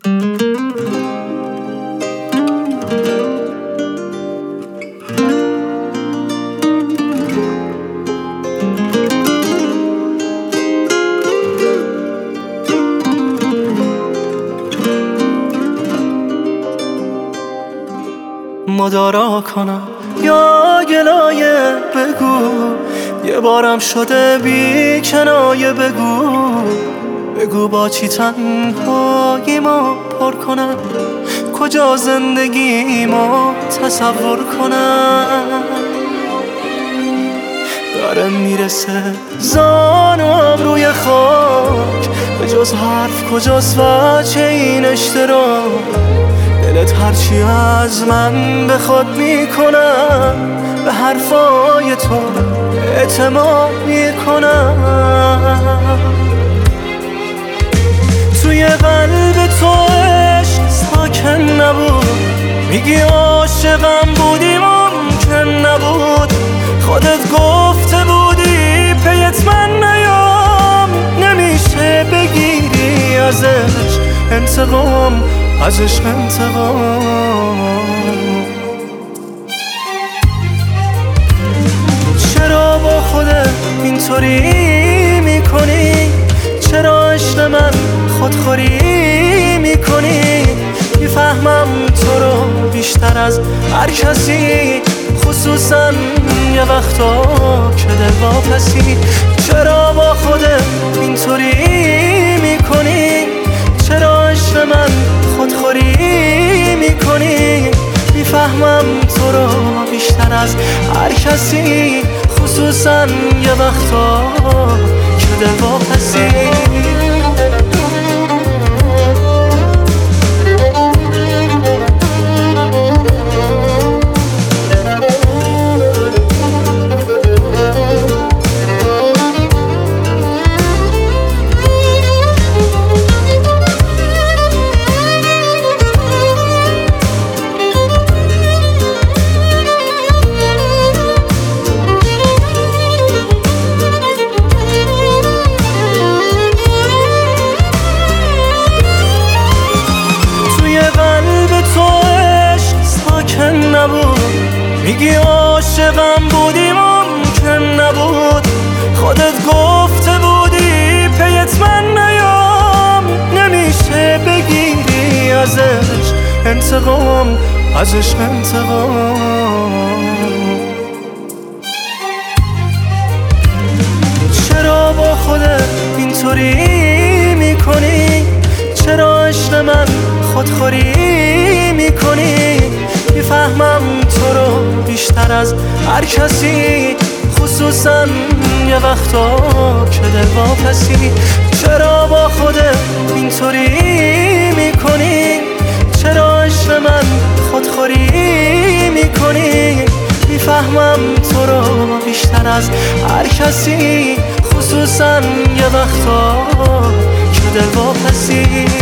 مدارا کنم یا گلایه بگو، یه بارم شده بی کنایه بگو با چی تنهاییمو پر کنم، کجا زندگیمو تصور کنم. داره میرسه زانوام روی خاک، به جز حرف کجاست وجه این اشتراک. دلت هرچی از من بخواد میکنم، به حرفای تو اعتماد میکنم. توی قلب تو عشق ساکن نبود، میگی عاشقم بودی ممکن نبود. خودت گفته بودی پیت من نیام، نمیشه بگیری ازش انتقام، ازش انتقام. چرا با خودت اینطوری میکنی؟ چرا عشق من خودخوری میکنی؟ میفهمم تو رو بیشتر از هر کسی، خصوصا یه وقتا که دل واپسی. چرا با خودت اینطوری میکنی؟ چرا عشق من خودخوری میکنی؟ میفهمم تو رو بیشتر از هر کسی، خصوصا یه وقتا که دل واپسی. میگی عاشقم بودی ممکن نبود. خودت گفته بودی پیت من نیام، نمیشه بگیری ازش انتقام، ازش انتقام. چرا با خودت اینطوری میکنی؟ چرا عشق من خودخوری میکنی؟ میفهمم تو رو بیشتر از هر کسی، خصوصا یه وقتا که دل واپسی. چرا با خودت اینطوری میکنی؟ چرا عشق من خودخوری میکنی؟ میفهمم تو رو بیشتر از هر کسی، خصوصا یه وقتا که دل واپسی.